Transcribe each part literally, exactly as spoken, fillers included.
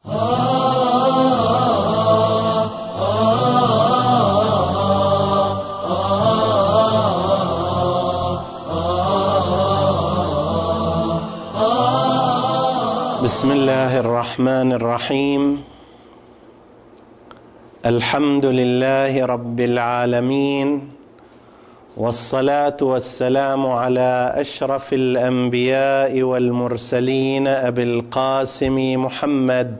بسم الله الرحمن الرحيم. الحمد لله رب العالمين، والصلاة والسلام على أشرف الأنبياء والمرسلين أبي القاسم محمد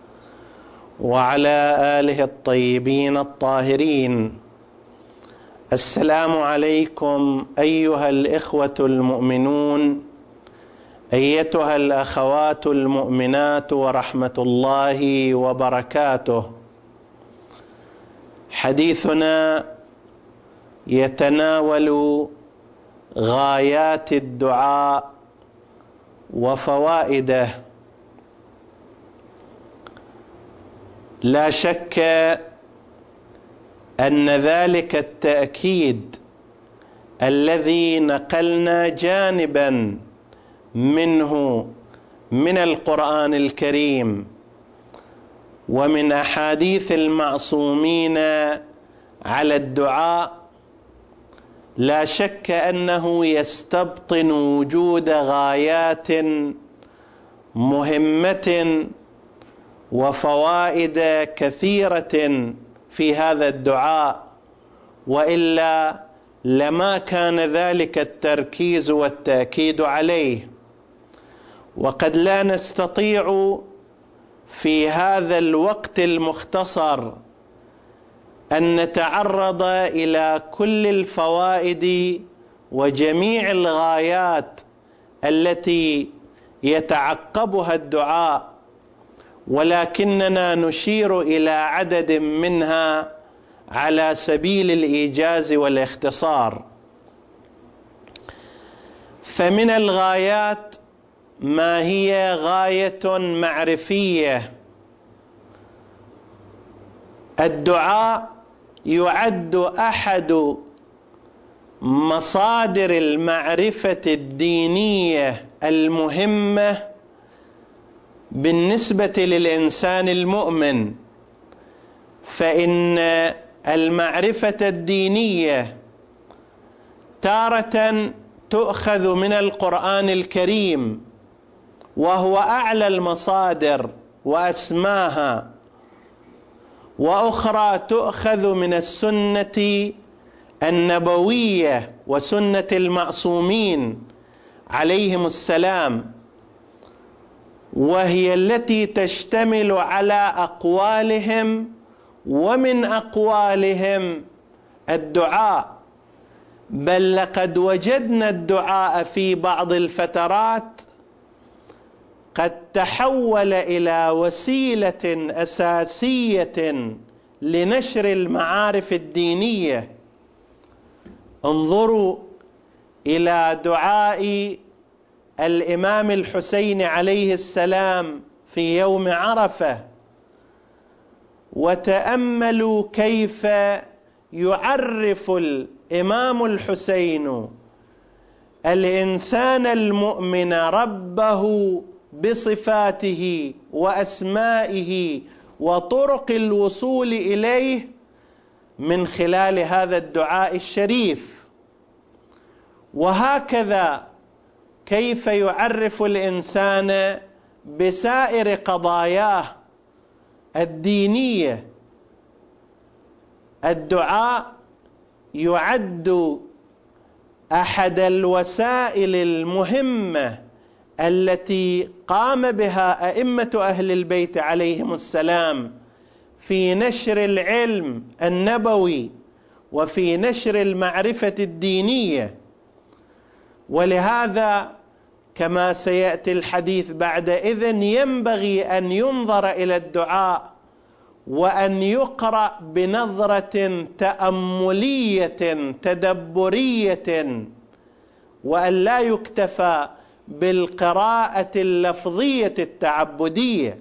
وعلى آله الطيبين الطاهرين. السلام عليكم أيها الإخوة المؤمنون، أيتها الأخوات المؤمنات، ورحمة الله وبركاته. حديثنا يتناول غايات الدعاء وفوائده. لا شك أن ذلك التأكيد الذي نقلنا جانبا منه من القرآن الكريم ومن أحاديث المعصومين على الدعاء، لا شك أنه يستبطن وجود غايات مهمة وفوائد كثيرة في هذا الدعاء، وإلا لما كان ذلك التركيز والتأكيد عليه. وقد لا نستطيع في هذا الوقت المختصر أن نتعرض إلى كل الفوائد وجميع الغايات التي يتعقبها الدعاء، ولكننا نشير إلى عدد منها على سبيل الإيجاز والاختصار. فمن الغايات ما هي غاية معرفية. الدعاء يعد أحد مصادر المعرفة الدينية المهمة بالنسبة للإنسان المؤمن، فإن المعرفة الدينية تارة تؤخذ من القرآن الكريم وهو أعلى المصادر وأسماها، وأخرى تؤخذ من السنة النبوية وسنة المعصومين عليهم السلام، وهي التي تشتمل على أقوالهم، ومن أقوالهم الدعاء. بل لقد وجدنا الدعاء في بعض الفترات قد تحول إلى وسيلة أساسية لنشر المعارف الدينية. انظروا إلى دعاء الإمام الحسين عليه السلام في يوم عرفة، وتأملوا كيف يعرف الإمام الحسين الإنسان المؤمن ربه بصفاته وأسمائه وطرق الوصول إليه من خلال هذا الدعاء الشريف. وهكذا كيف يعرف الإنسان بسائر قضاياه الدينية. الدعاء يعد أحد الوسائل المهمة التي قام بها أئمة أهل البيت عليهم السلام في نشر العلم النبوي وفي نشر المعرفة الدينية. ولهذا كما سيأتي الحديث بعد إذن ينبغي أن ينظر إلى الدعاء وأن يقرأ بنظرة تأملية تدبرية، وأن لا يكتفى بالقراءة اللفظية التعبدية.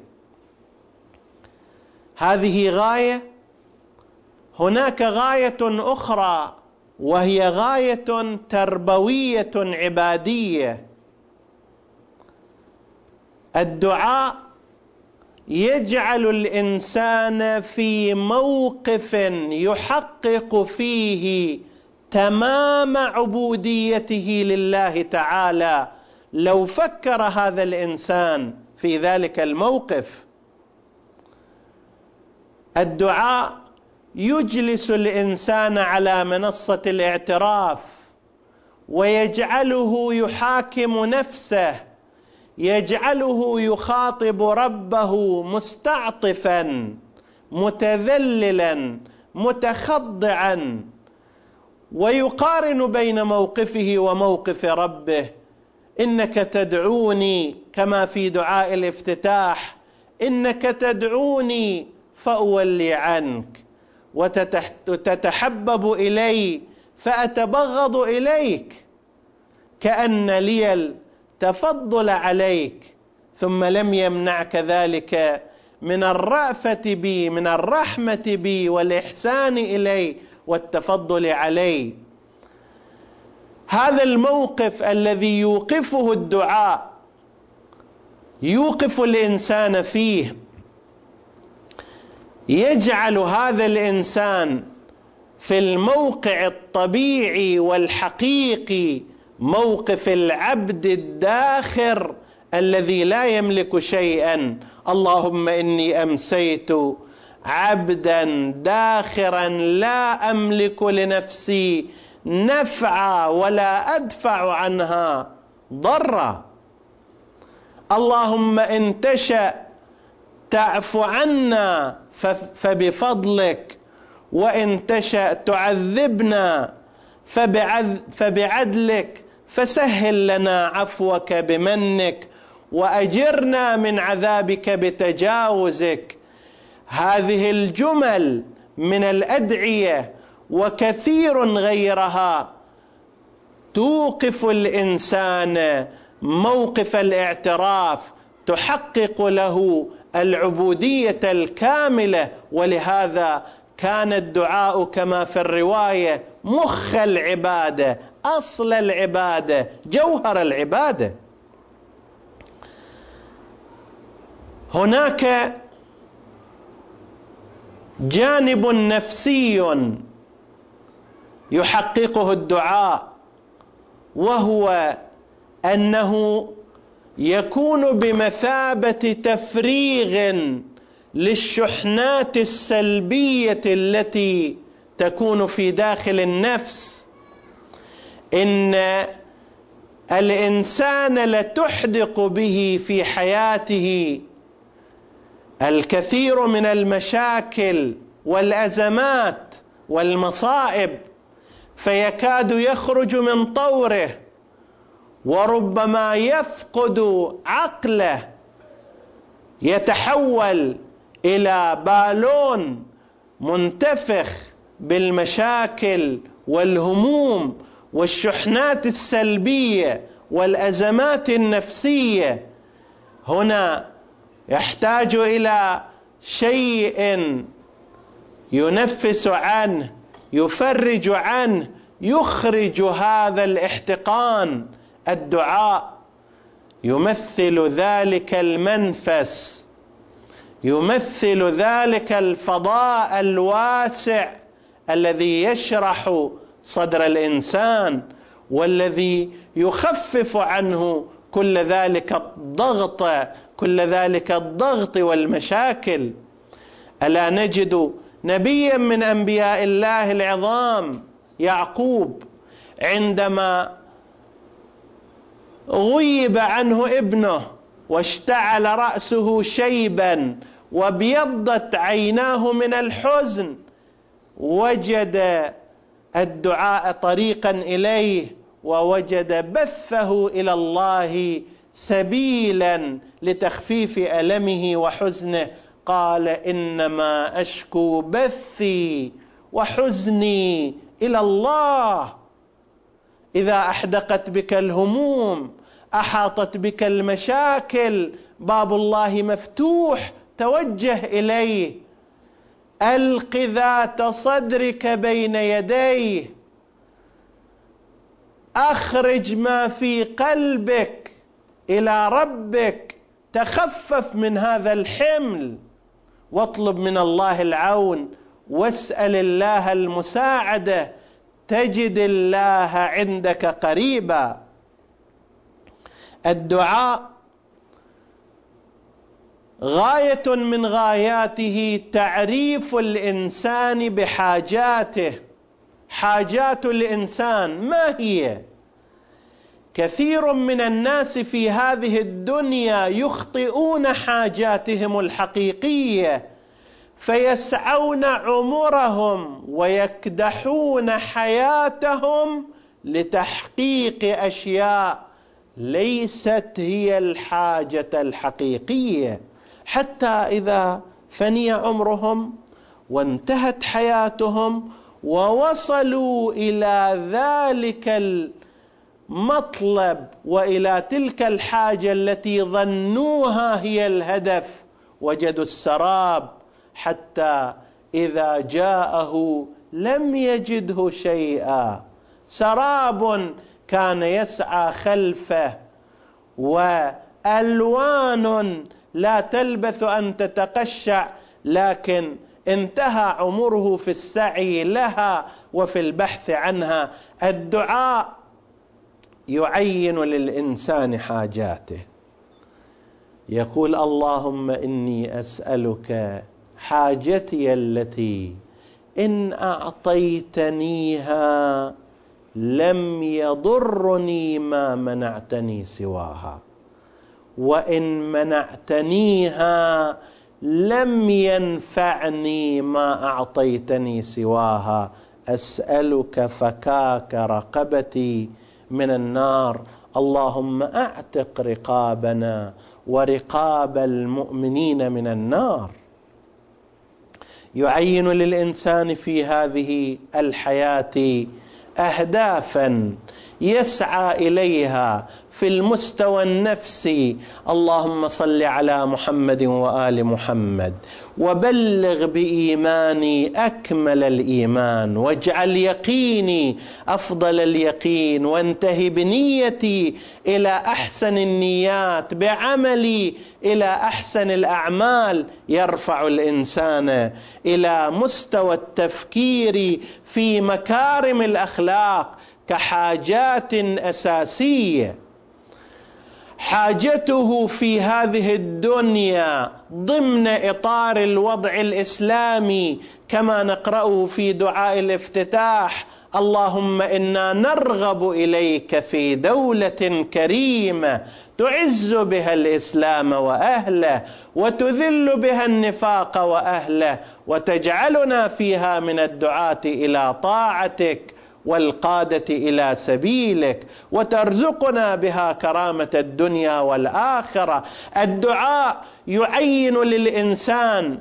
هذه غاية. هناك غاية أخرى وهي غاية تربوية عبادية. الدعاء يجعل الإنسان في موقف يحقق فيه تمام عبوديته لله تعالى. لو فكر هذا الإنسان في ذلك الموقف، الدعاء يجلس الإنسان على منصة الاعتراف ويجعله يحاكم نفسه، يجعله يخاطب ربه مستعطفا متذللا متخضعا، ويقارن بين موقفه وموقف ربه. إنك تدعوني، كما في دعاء الافتتاح، إنك تدعوني فأولي عنك، وتتحبب إلي فأتبغض إليك، كأن لي التفضل عليك، ثم لم يمنعك ذلك من الرأفة بي، من الرحمة بي والإحسان إلي والتفضل علي. هذا الموقف الذي يوقفه الدعاء، يوقف الإنسان فيه، يجعل هذا الإنسان في الموقع الطبيعي والحقيقي، موقف العبد الداخر الذي لا يملك شيئا. اللهم إني أمسيت عبدا داخرا لا أملك لنفسي نفعا ولا أدفع عنها ضرا. اللهم إن تشأ تعفو عنا فبفضلك، وإن تشأ تعذبنا فبعدلك، فسهل لنا عفوك بمنك، وأجرنا من عذابك بتجاوزك. هذه الجمل من الأدعية وكثير غيرها توقف الإنسان موقف الاعتراف، تحقق له العبودية الكاملة. ولهذا كان الدعاء كما في الرواية مخ العبادة، أصل العبادة، جوهر العبادة. هناك جانب نفسي يحققه الدعاء، وهو أنه يكون بمثابة تفريغ للشحنات السلبية التي تكون في داخل النفس. إن الإنسان لتحدق به في حياته الكثير من المشاكل والأزمات والمصائب، فيكاد يخرج من طوره، وربما يفقد عقله، يتحول إلى بالون منتفخ بالمشاكل والهموم والشحنات السلبية والأزمات النفسية. هنا يحتاج إلى شيء ينفس عنه، يفرج عنه، يخرج هذا الاحتقان. الدعاء يمثل ذلك المنفس، يمثل ذلك الفضاء الواسع الذي يشرح صدر الإنسان، والذي يخفف عنه كل ذلك الضغط كل ذلك الضغط والمشاكل. ألا نجد نبيا من أنبياء الله العظام يعقوب عندما غيب عنه ابنه واشتعل رأسه شيبا وابيضت عيناه من الحزن، وجد الدعاء طريقا إليه، ووجد بثه إلى الله سبيلا لتخفيف ألمه وحزنه. قال إنما أشكو بثي وحزني إلى الله. إذا أحدقت بك الهموم، أحاطت بك المشاكل، باب الله مفتوح، توجه إليه، ألق ذات صدرك بين يديه، أخرج ما في قلبك إلى ربك، تخفف من هذا الحمل واطلب من الله العون واسأل الله المساعدة، تجد الله عندك قريبا. الدعاء غاية من غاياته تعريف الإنسان بحاجاته. حاجات الإنسان ما هي؟ كثير من الناس في هذه الدنيا يخطئون حاجاتهم الحقيقية، فيسعون عمرهم ويكدحون حياتهم لتحقيق أشياء ليست هي الحاجة الحقيقية، حتى إذا فني عمرهم وانتهت حياتهم ووصلوا إلى ذلك المطلب وإلى تلك الحاجة التي ظنوها هي الهدف، وجدوا السراب، حتى إذا جاءه لم يجده شيئا. سراب كان يسعى خلفه وألوان لا تلبث أن تتقشع، لكن انتهى عمره في السعي لها وفي البحث عنها. الدعاء يعين للإنسان حاجاته، يقول اللهم إني أسألك حاجتي التي إن أعطيتنيها لم يضرني ما منعتني سواها، وإن منعتنيها لم ينفعني ما أعطيتني سواها. أسألك فكاك رقبتي من النار، اللهم أعتق رقابنا ورقاب المؤمنين من النار. يعين للإنسان في هذه الحياة أهدافا يسعى إليها في المستوى النفسي. اللهم صل على محمد وآل محمد، وبلغ بإيماني أكمل الإيمان، واجعل يقيني أفضل اليقين، وانتهي بنيتي إلى أحسن النيات، بعملي إلى أحسن الأعمال. يرفع الإنسان إلى مستوى التفكير في مكارم الأخلاق كحاجات أساسية. حاجته في هذه الدنيا ضمن إطار الوضع الإسلامي كما نقرأه في دعاء الافتتاح: اللهم إنا نرغب إليك في دولة كريمة تعز بها الإسلام وأهله وتذل بها النفاق وأهله، وتجعلنا فيها من الدعاة إلى طاعتك والقادة إلى سبيلك، وترزقنا بها كرامة الدنيا والآخرة. الدعاء يعين للإنسان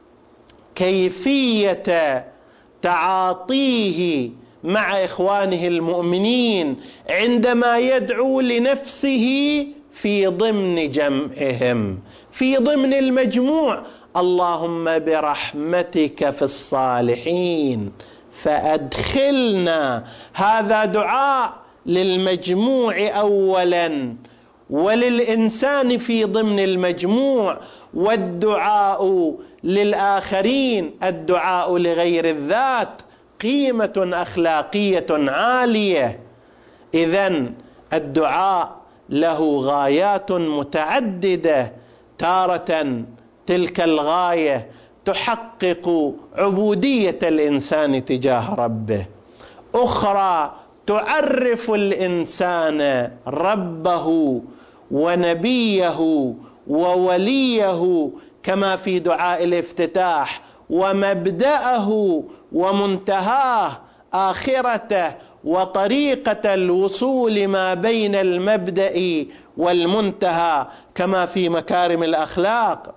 كيفية تعاطيه مع إخوانه المؤمنين عندما يدعو لنفسه في ضمن جمعهم، في ضمن المجموع. اللهم برحمتك في الصالحين فأدخلنا. هذا دعاء للمجموع أولا وللإنسان في ضمن المجموع، والدعاء للآخرين، الدعاء لغير الذات قيمة أخلاقية عالية. إذن الدعاء له غايات متعددة، تارة تلك الغاية تحقق عبودية الإنسان تجاه ربه، أخرى تعرف الإنسان ربه ونبيه ووليه كما في دعاء الافتتاح، ومبدأه ومنتهاه، آخرته وطريقة الوصول ما بين المبدأ والمنتهى كما في مكارم الأخلاق.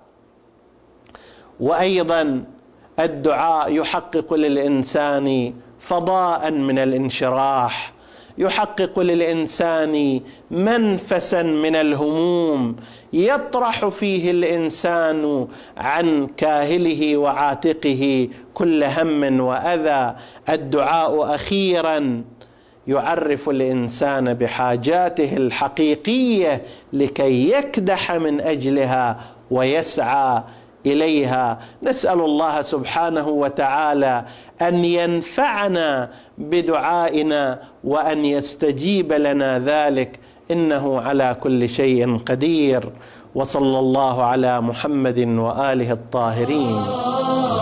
وأيضا الدعاء يحقق للإنسان فضاء من الانشراح، يحقق للإنسان منفسا من الهموم، يطرح فيه الإنسان عن كاهله وعاتقه كل هم وأذى. الدعاء أخيرا يعرف الإنسان بحاجاته الحقيقية لكي يكدح من أجلها ويسعى إليها. نسأل الله سبحانه وتعالى أن ينفعنا بدعائنا وأن يستجيب لنا ذلك، إنه على كل شيء قدير. وصلى الله على محمد وآله الطاهرين.